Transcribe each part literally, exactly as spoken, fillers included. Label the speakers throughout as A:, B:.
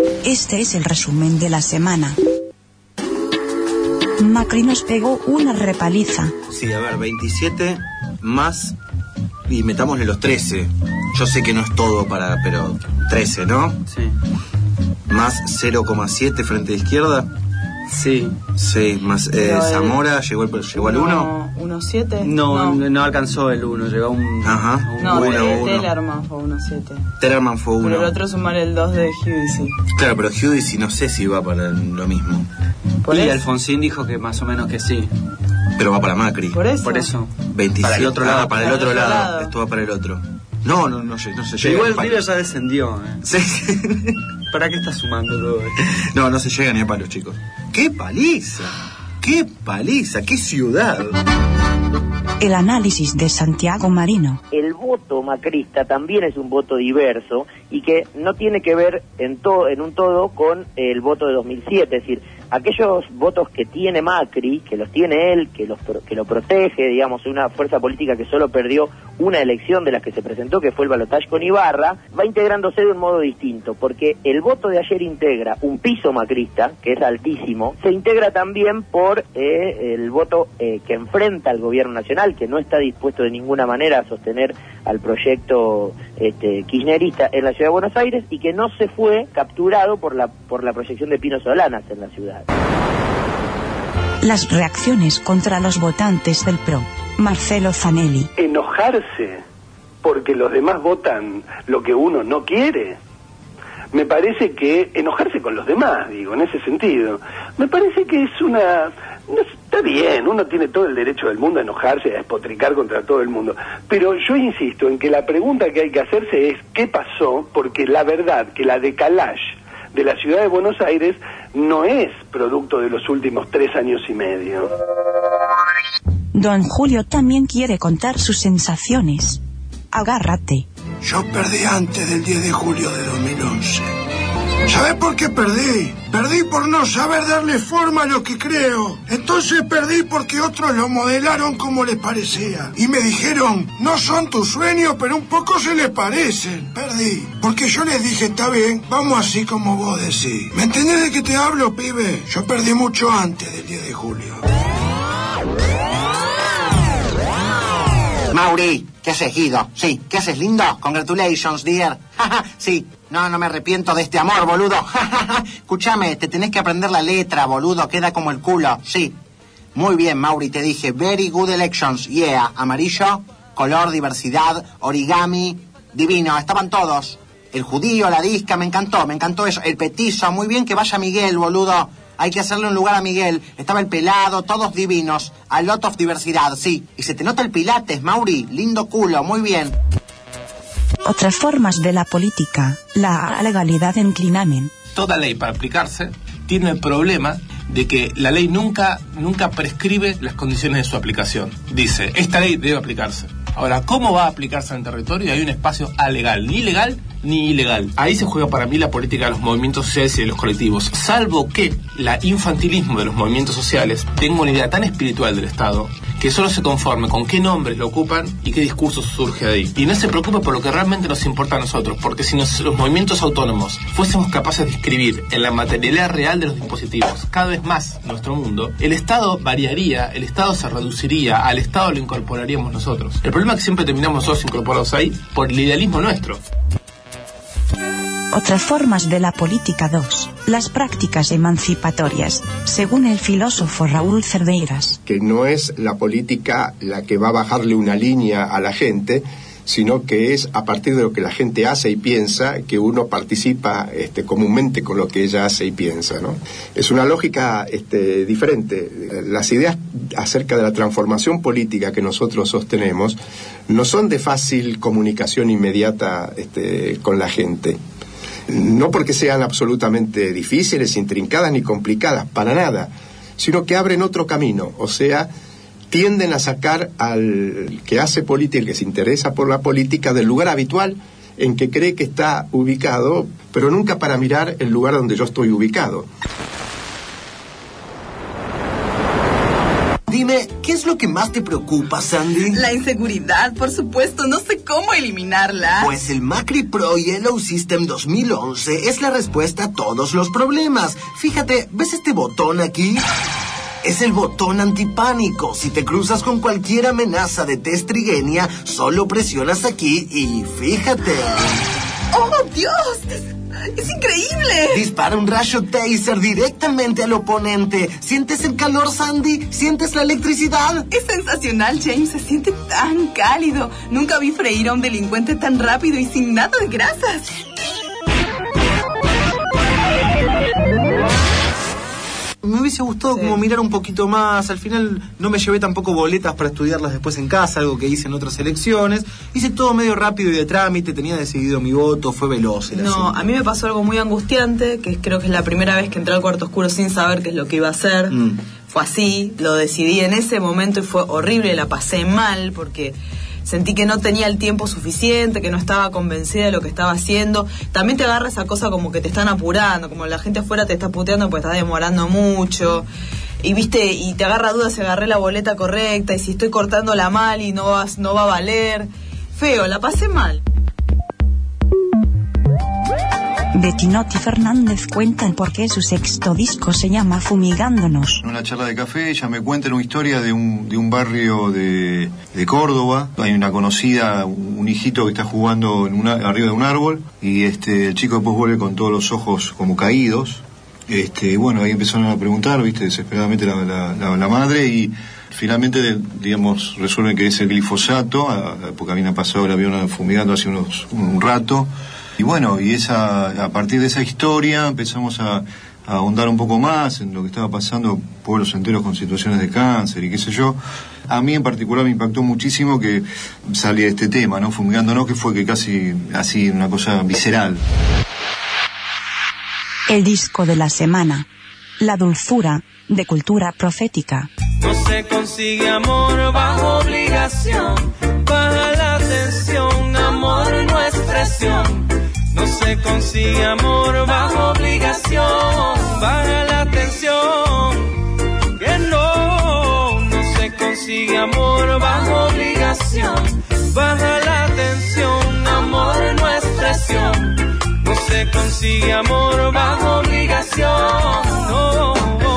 A: Este es el resumen de la semana. Macri nos pegó una repaliza.
B: Sí, a ver, veintisiete más y metámosle los trece. Yo sé que no es todo para, pero trece, ¿no?
C: Sí.
B: Más cero coma siete frente a izquierda.
C: Sí.
B: Sí, más eh, Zamora llegó, el, llegó al uno.
D: ¿uno coma siete?
C: No, no, no alcanzó el uno, llegó a un...
B: Ajá.
C: A un
D: No,
B: uno,
D: Te-
B: uno.
D: Tellerman fue uno coma siete.
B: Tellerman fue uno.
D: Pero el otro sumar el dos de Hughes.
B: Claro, pero Giudici no sé si va para lo mismo.
D: Por
C: y
D: eso.
C: Alfonsín dijo que más o menos que sí.
B: Pero va para Macri.
D: Por eso.
C: Por eso.
B: veintisiete.
C: Para el otro lado.
B: Ah, para el otro lado.
D: lado.
B: Esto va para el otro. No, no, no, sé, no se llega.
C: Igual
B: ni a
C: River
B: palos.
C: ya descendió, ¿eh?
B: Sí.
C: ¿Para qué está sumando todo esto?
B: No, no se llega ni a palos, chicos. ¡Qué paliza! ¡Qué paliza! ¡Qué ciudad!
A: El análisis de Santiago Marino.
E: El voto macrista también es un voto diverso y que no tiene que ver en todo, en un todo con el voto de dos mil siete, es decir, aquellos votos que tiene Macri, que los tiene él, que los que lo protege, digamos, una fuerza política que solo perdió una elección de las que se presentó, que fue el balotaje con Ibarra, va integrándose de un modo distinto, porque el voto de ayer integra un piso macrista, que es altísimo, se integra también por eh, el voto eh, que enfrenta al gobierno nacional, que no está dispuesto de ninguna manera a sostener al proyecto este, kirchnerista en la ciudad de Buenos Aires y que no se fue capturado por la por la proyección de Pino Solanas en la ciudad.
A: Las reacciones contra los votantes del P R O. Marcelo Zanelli.
F: Enojarse porque los demás votan lo que uno no quiere. Me parece que enojarse con los demás, digo, en ese sentido. Me parece que es una... No, está bien, uno tiene todo el derecho del mundo a enojarse, a despotricar contra todo el mundo. Pero yo insisto en que la pregunta que hay que hacerse es ¿qué pasó? Porque la verdad que la decalage de la ciudad de Buenos Aires no es producto de los últimos tres años y medio.
A: Don Julio también quiere contar sus sensaciones. Agárrate.
G: Yo perdí antes del diez de julio de dos mil once. ¿Sabes por qué perdí? Perdí por no saber darle forma a lo que creo. Entonces perdí porque otros lo modelaron como les parecía. Y me dijeron, no son tus sueños, pero un poco se les parecen. Perdí. Porque yo les dije, está bien, vamos así como vos decís. ¿Me entendés de qué te hablo, pibe? Yo perdí mucho antes del diez de julio.
H: Mauri, ¿qué haces, Guido? Sí, ¿qué haces, lindo? Congratulations, dear. Sí, no, no me arrepiento de este amor, boludo. Escúchame, te tenés que aprender la letra, boludo, queda como el culo, sí. Muy bien, Mauri, te dije, very good elections, yeah. Amarillo, color, diversidad, origami, divino, estaban todos. El judío, la disca, me encantó, me encantó eso. El petizo, muy bien que vaya Miguel, boludo. Hay que hacerle un lugar a Miguel. Estaba el pelado, todos divinos. A lot of diversidad, sí. Y se te nota el pilates, Mauri. Lindo culo, muy bien.
A: Otras formas de la política. La legalidad en clinamen.
I: Toda ley para aplicarse tiene el problema de que la ley nunca, nunca prescribe las condiciones de su aplicación. Dice, esta ley debe aplicarse. Ahora, ¿cómo va a aplicarse en el territorio? Hay un espacio alegal, ni legal ni ilegal. Ahí se juega para mí la política de los movimientos sociales y de los colectivos, salvo que la infantilismo de los movimientos sociales tenga una idea tan espiritual del Estado que solo se conforme con qué nombres lo ocupan y qué discurso surge de ahí. Y no se preocupe por lo que realmente nos importa a nosotros, porque si nos, los movimientos autónomos fuésemos capaces de escribir en la materialidad real de los dispositivos cada vez más nuestro mundo, el Estado variaría, el Estado se reduciría, al Estado lo incorporaríamos nosotros. El problema es que siempre terminamos nosotros incorporados ahí por el idealismo nuestro.
A: Otras formas de la política dos. Las prácticas emancipatorias, según el filósofo Raúl Cerveiras.
J: Que no es la política la que va a bajarle una línea a la gente, sino que es a partir de lo que la gente hace y piensa que uno participa este, comúnmente con lo que ella hace y piensa, ¿no? Es una lógica este, diferente. Las ideas acerca de la transformación política que nosotros sostenemos no son de fácil comunicación inmediata este, con la gente. No porque sean absolutamente difíciles, intrincadas ni complicadas, para nada, sino que abren otro camino, o sea, tienden a sacar al que hace política, el que se interesa por la política, del lugar habitual en que cree que está ubicado, pero nunca para mirar el lugar donde yo estoy ubicado.
K: Dime, ¿qué es lo que más te preocupa, Sandy?
D: La inseguridad, por supuesto, no sé cómo eliminarla.
K: Pues el Macri Pro Yellow System dos mil once es la respuesta a todos los problemas. Fíjate, ¿ves este botón aquí? Es el botón antipánico. Si te cruzas con cualquier amenaza de testrigenia, solo presionas aquí y fíjate.
D: ¡Oh, Dios! ¡Es, es increíble!
K: Dispara un rayo taser directamente al oponente. ¿Sientes el calor, Sandy? ¿Sientes la electricidad?
D: Es sensacional, James. Se siente tan cálido. Nunca vi freír a un delincuente tan rápido y sin nada de grasas.
B: Me hubiese gustado sí. como mirar un poquito más. Al final no me llevé tampoco boletas para estudiarlas después en casa, algo que hice en otras elecciones. Hice todo medio rápido y de trámite, tenía decidido mi voto, fue veloz el
D: No,
B: asunto.
D: a mí me pasó algo muy angustiante, que creo que es la primera vez que entré al cuarto oscuro sin saber qué es lo que iba a hacer. Mm. Fue así, lo decidí en ese momento y fue horrible, la pasé mal porque sentí que no tenía el tiempo suficiente, que no estaba convencida de lo que estaba haciendo. También te agarra esa cosa como que te están apurando, como la gente afuera te está puteando porque estás demorando mucho. Y viste, y te agarra dudas si agarré la boleta correcta, y si estoy cortándola mal y no va, no va a valer. Feo, la pasé mal.
A: Bettinotti Fernández cuentan por qué su sexto disco se llama Fumigándonos.
L: En una charla de café ella me cuenta una historia de un, de un barrio de, de Córdoba. Hay una conocida, un hijito que está jugando en una, arriba de un árbol, y este el chico después vuelve con todos los ojos como caídos. Este, bueno, ahí empezaron a preguntar, viste, desesperadamente la, la, la, la madre, y finalmente, digamos, resuelven que es el glifosato, porque habían pasado el avión fumigando hace unos, un rato. Y bueno, y esa, a partir de esa historia empezamos a, a ahondar un poco más en lo que estaba pasando, pueblos enteros con situaciones de cáncer y qué sé yo. A mí en particular me impactó muchísimo que salía este tema, ¿no? Fumigándonos, que fue que casi así una cosa visceral.
A: El disco de la semana. La dulzura, de Cultura Profética.
M: No se consigue amor bajo obligación, baja la tensión, amor no es presión. No se consigue amor bajo obligación, baja la tensión. Que no, no se consigue amor bajo obligación, baja la tensión, amor no es presión. No se consigue amor bajo obligación, no.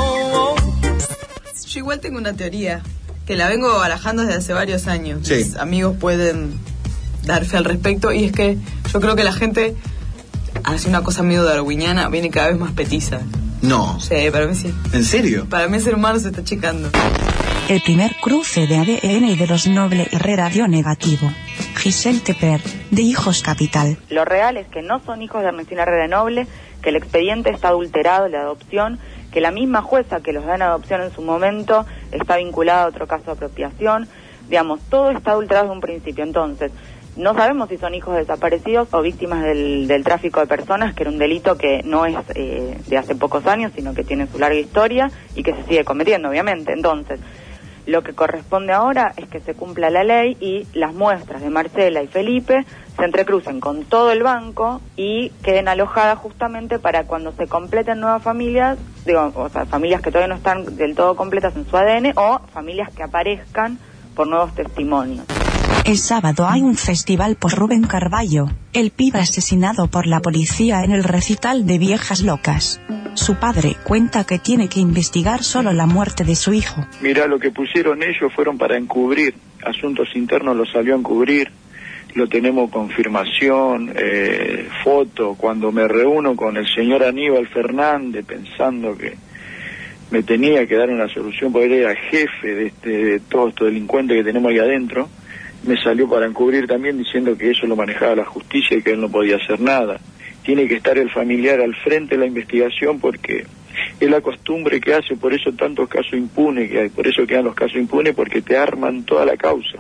D: Yo igual tengo una teoría, que la vengo barajando desde hace varios años.
B: Sí.
D: Mis amigos pueden dar fe al respecto, y es que yo creo que la gente hace una cosa medio darwiniana, viene cada vez más petiza.
B: No.
D: Sí, para mí sí.
B: ¿En serio?
D: Para mí el ser humano se está achicando.
A: El primer cruce de A D N de los Noble Herrera dio negativo. Giselle Teper, de Hijos Capital.
N: Lo real es que no son hijos de Ernestina Herrera Noble, que el expediente está adulterado, la adopción, que la misma jueza que los da en adopción en su momento está vinculada a otro caso de apropiación. Digamos, todo está adulterado desde un principio. Entonces, no sabemos si son hijos desaparecidos o víctimas del, del tráfico de personas, que era un delito que no es eh, de hace pocos años, sino que tiene su larga historia y que se sigue cometiendo, obviamente. Entonces, lo que corresponde ahora es que se cumpla la ley y las muestras de Marcela y Felipe se entrecrucen con todo el banco y queden alojadas justamente para cuando se completen nuevas familias, digo, o sea, familias que todavía no están del todo completas en su A D N, o familias que aparezcan por nuevos testimonios.
A: El sábado hay un festival por Rubén Carballo, el pibe asesinado por la policía en el recital de Viejas Locas. Su padre cuenta que tiene que investigar solo la muerte de su hijo.
O: Mira, lo que pusieron ellos fueron para encubrir, Asuntos Internos lo salió a encubrir, lo tenemos confirmación, eh, foto, cuando me reúno con el señor Aníbal Fernández pensando que me tenía que dar una solución porque él era jefe de, este, de todos estos delincuentes que tenemos ahí adentro, me salió para encubrir también diciendo que eso lo manejaba la justicia y que él no podía hacer nada. Tiene que estar el familiar al frente de la investigación porque es la costumbre que hace, por eso tantos casos impunes que hay, por eso quedan los casos impunes, porque te arman toda la causa.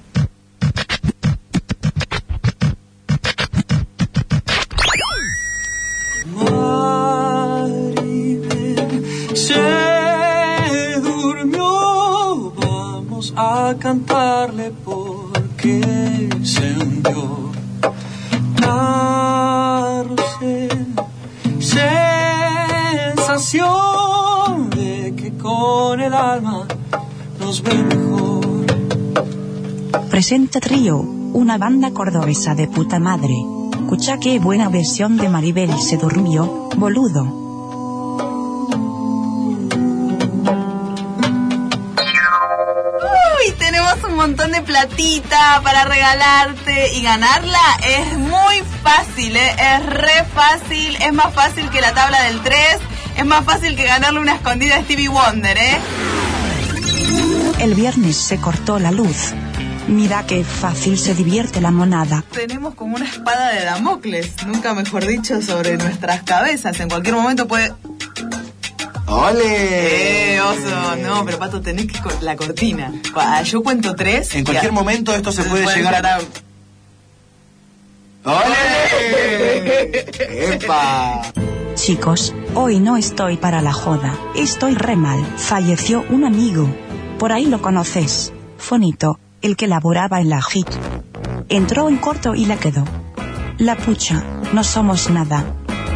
M: Maribel se durmió, vamos a cantarle porque se hundió. Carrusel, sensación de que con el alma nos nos ve mejor.
A: Presenta Trío, una banda cordobesa de puta madre. Escucha qué buena versión de Maribel se durmió, boludo.
D: Uy, tenemos un montón de platita para regalarte y ganarla es muy fácil, ¿eh? Es re fácil, es más fácil que la tabla del tres, es más fácil que ganarle una escondida a Stevie Wonder, ¿eh?
A: El viernes se cortó la luz. Mira qué fácil se divierte la monada.
D: Tenemos como una espada de Damocles, nunca mejor dicho, sobre nuestras cabezas. En cualquier momento puede...
B: ¡Ole!
D: Eh, oso, no, pero Pato, tenés que cor- la cortina. Yo cuento tres.
B: En cualquier
D: a...
B: momento esto se puede llegar a...
D: a...
B: ¡Ole! ¡Epa!
A: Chicos, hoy no estoy para la joda, estoy re mal. Falleció un amigo. Por ahí lo conoces. Fonito, el que laboraba en la Hit. Entró en corto y la quedó. La pucha, no somos nada.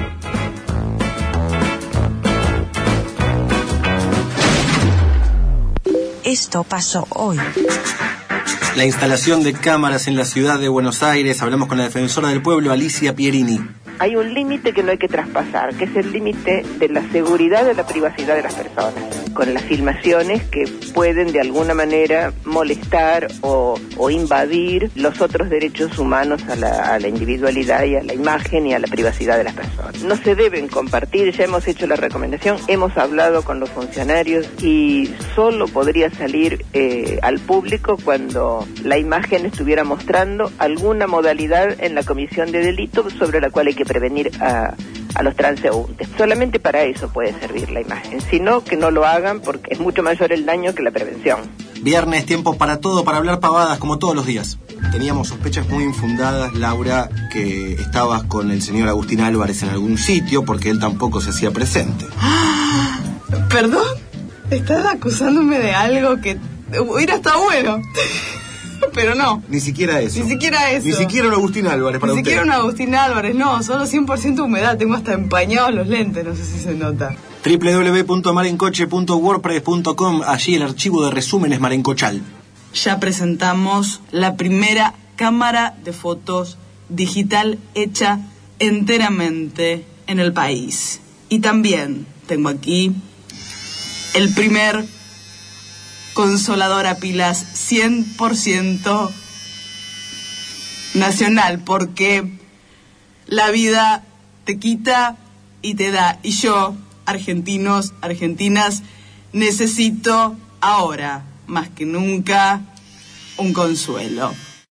A: Esto pasó hoy.
B: La instalación de cámaras en la ciudad de Buenos Aires. Hablamos con la defensora del pueblo, Alicia Pierini.
P: Hay un límite que no hay que traspasar, que es el límite de la seguridad de la privacidad de las personas, con las filmaciones que pueden de alguna manera molestar o, o invadir los otros derechos humanos a la, a la individualidad y a la imagen y a la privacidad de las personas. No se deben compartir, ya hemos hecho la recomendación, hemos hablado con los funcionarios y solo podría salir eh, al público cuando la imagen estuviera mostrando alguna modalidad en la comisión de delito sobre la cual hay que prevenir a, a los transeúntes. Solamente para eso puede servir la imagen, sino que no lo hagan porque es mucho mayor el daño que la prevención.
B: Viernes, tiempo para todo, para hablar pavadas como todos los días. Teníamos sospechas muy infundadas, Laura, que estabas con el señor Agustín Álvarez en algún sitio porque él tampoco se hacía presente.
D: ¿Perdón? ¿Estás acusándome de algo que hubiera estado bueno? Pero no.
B: Ni siquiera eso.
D: Ni siquiera eso.
B: Ni siquiera un Agustín Álvarez para
D: Ni
B: usted.
D: siquiera un Agustín Álvarez, no. Solo cien por ciento humedad. Tengo hasta empañados los lentes, no sé si se nota.
B: doble u doble u doble u punto marencoche punto wordpress punto com. Allí el archivo de resúmenes Marencochal.
D: Ya presentamos la primera cámara de fotos digital hecha enteramente en el país. Y también tengo aquí el primer consolador a pilas cien por ciento nacional, porque la vida te quita y te da. Y yo, argentinos, argentinas, necesito ahora, más que nunca, un consuelo.